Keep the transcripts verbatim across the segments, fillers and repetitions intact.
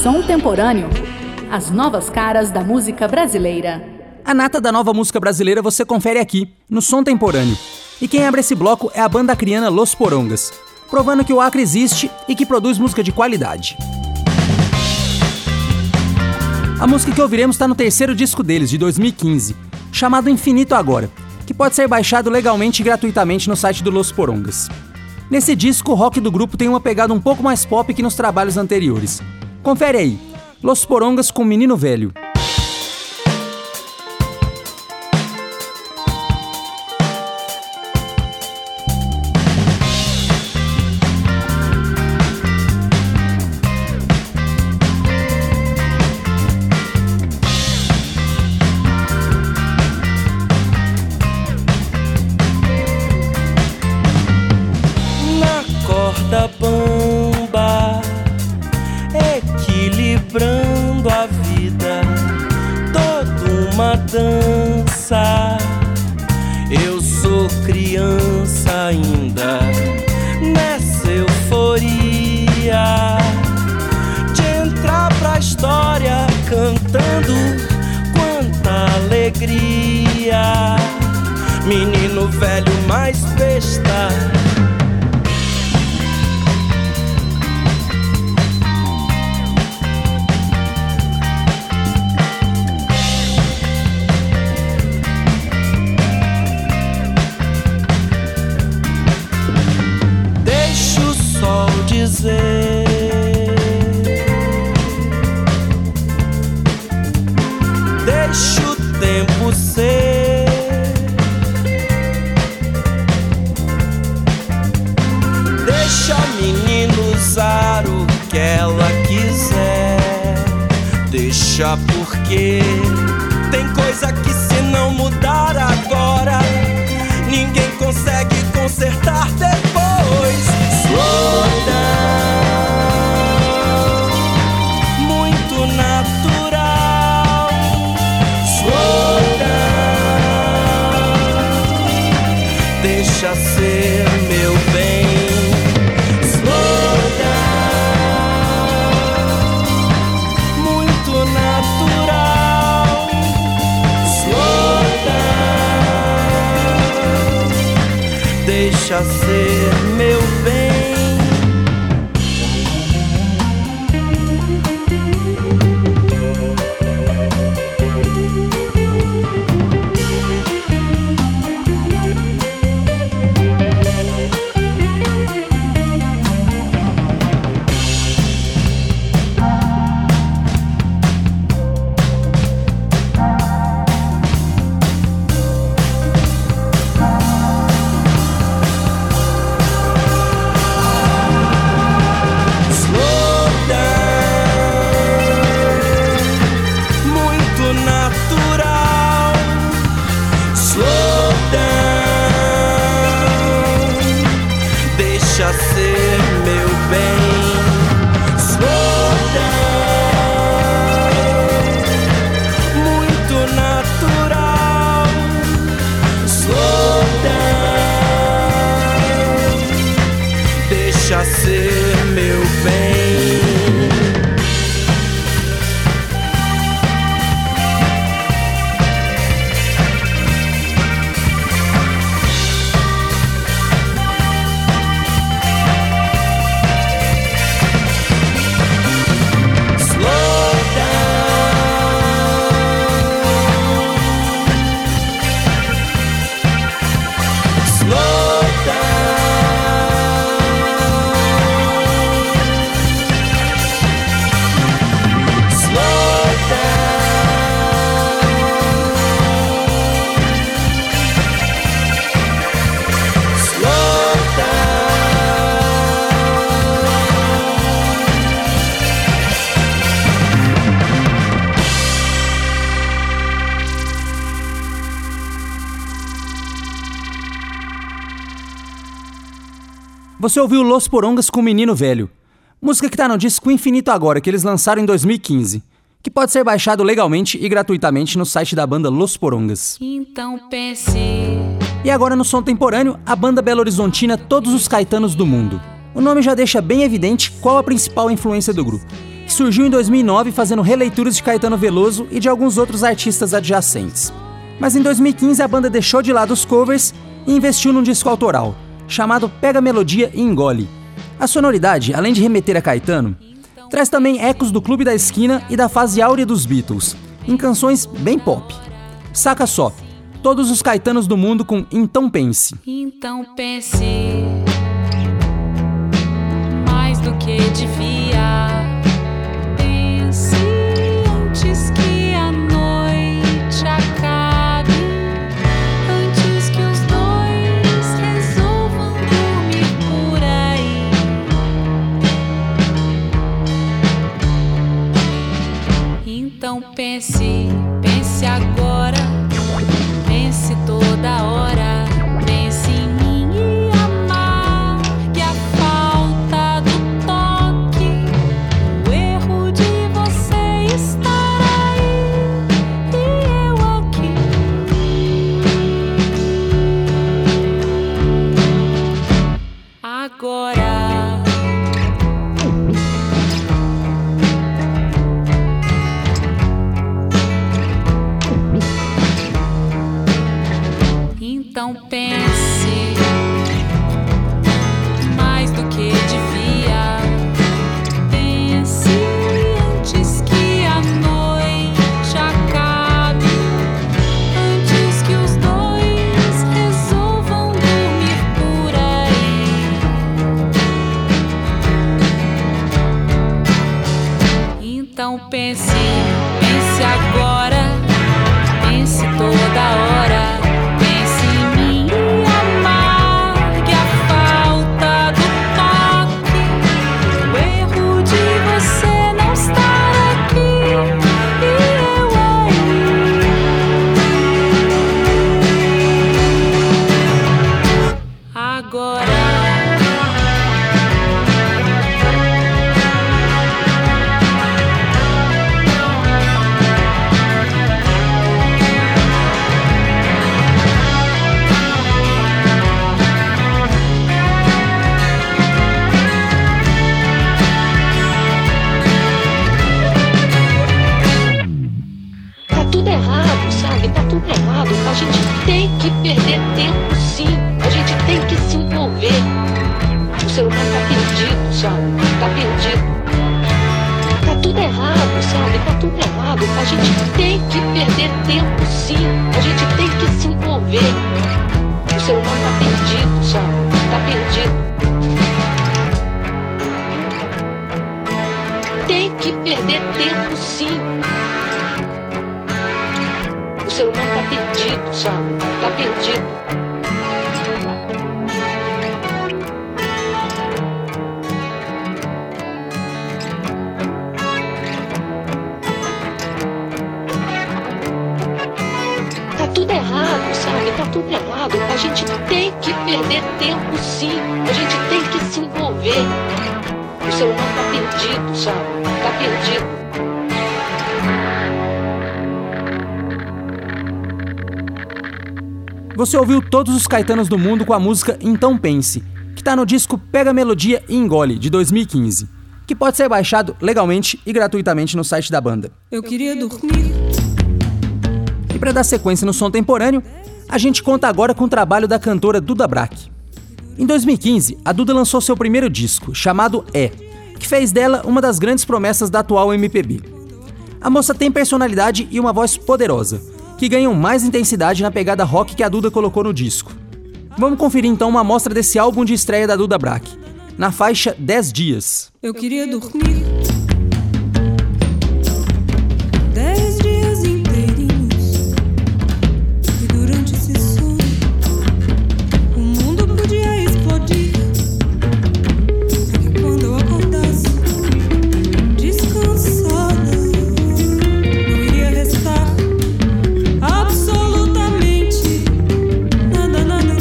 Som Temporâneo. As novas caras da música brasileira. A nata da nova música brasileira você confere aqui, no Som Temporâneo. E quem abre esse bloco é a banda acriana Los Porongas, provando que o Acre existe e que produz música de qualidade. A música que ouviremos está no terceiro disco deles, de dois mil e quinze, chamado Infinito Agora, que pode ser baixado legalmente e gratuitamente no site do Los Porongas. Nesse disco, o rock do grupo tem uma pegada um pouco mais pop que nos trabalhos anteriores. Confere aí, Los Porongas com Menino Velho. Da bamba, equilibrando a vida, toda uma dança. Eu sou criança ainda, nessa euforia de entrar pra história cantando quanta alegria. Menino velho mais besta, dizer, deixa o tempo ser, deixa a menina usar o que ela quiser, deixa porque tem coisa que se não mudar agora ninguém consegue consertar depois. Slow down, muito natural. Slow down, deixa ser meu bem. Slow down, muito natural. Slow down, deixa ser meu bem. Ser meu bem. Slow down, slow down. Você ouviu Los Porongas com Menino Velho, música que tá no disco Infinito Agora, que eles lançaram em dois mil e quinze, que pode ser baixado legalmente e gratuitamente no site da banda Los Porongas. Então pense. E agora no Som Temporâneo, a banda belo-horizontina Todos os Caetanos do Mundo. O nome já deixa bem evidente qual a principal influência do grupo. que surgiu em dois mil e nove fazendo releituras de Caetano Veloso e de alguns outros artistas adjacentes. Mas em dois mil e quinze a banda deixou de lado os covers e investiu num disco autoral, chamado Pega a Melodia e Engole. A sonoridade, além de remeter a Caetano, traz também ecos do Clube da Esquina e da fase áurea dos Beatles, em canções bem pop. Saca só, todos os Caetanos do mundo com Então Pense. Então pense mais do que devia. Pense antes que a noite acabe, antes que os dois resolvam dormir por aí. Então pense, pense agora, pense toda hora, pense em mim e amar, que a falta do toque, o erro de você estar aí e eu aqui. Agora então pense mais do que devia. Pense antes que a noite acabe, antes que os dois resolvam dormir por aí. Então pense, pense agora, pense toda hora. A gente tem que perder tempo, sim. A gente tem que se envolver. O ser humano tá perdido, sabe? Tá perdido. Tá tudo errado, sabe? Tá tudo errado. A gente tem que perder tempo, sim. A gente tem que se envolver. O ser humano tá perdido, sabe? Tá perdido. Tem que perder tempo, sim. O ser humano tá perdido, sabe? Tá perdido. Tá tudo errado, sabe? Tá tudo errado. A gente tem que perder tempo, sim. A gente tem que se envolver. O ser humano tá perdido, sabe? Tá perdido. Você ouviu todos os Caetanos do mundo com a música Então Pense, que tá no disco Pega a Melodia e Engole, de dois mil e quinze, que pode ser baixado legalmente e gratuitamente no site da banda. Eu queria dormir. E para dar sequência no som temporâneo, a gente conta agora com o trabalho da cantora Duda Brack. Em dois mil e quinze, a Duda lançou seu primeiro disco, chamado É, que fez dela uma das grandes promessas da atual M P B. A moça tem personalidade e uma voz poderosa, que ganham mais intensidade na pegada rock que a Duda colocou no disco. Vamos conferir então uma amostra desse álbum de estreia da Duda Brack, na faixa dez dias. Eu queria dormir dez dias inteirinhos, e durante esse sono o mundo podia explodir, e quando eu acordasse descansada, não iria restar absolutamente nada, nada,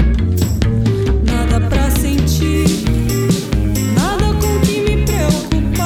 nada, nada pra sentir, nada com que me preocupar.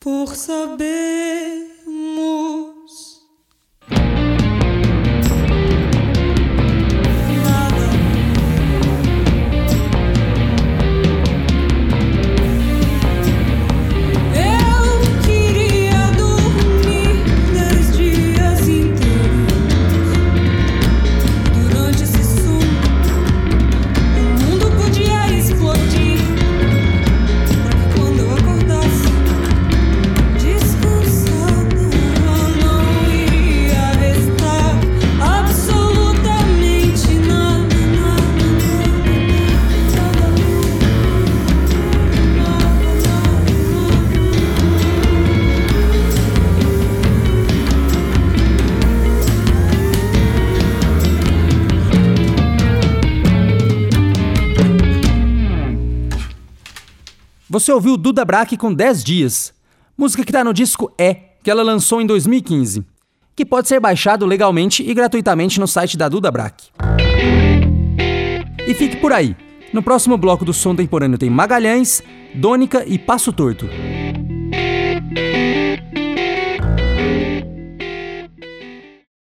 por sabermos. Você ouviu Duda Brack com dez dias, música que tá no disco É, que ela lançou em dois mil e quinze, que pode ser baixado legalmente e gratuitamente no site da Duda Brack. E fique por aí, no próximo bloco do Som Temporâneo tem Magalhães, Dônica e Passo Torto.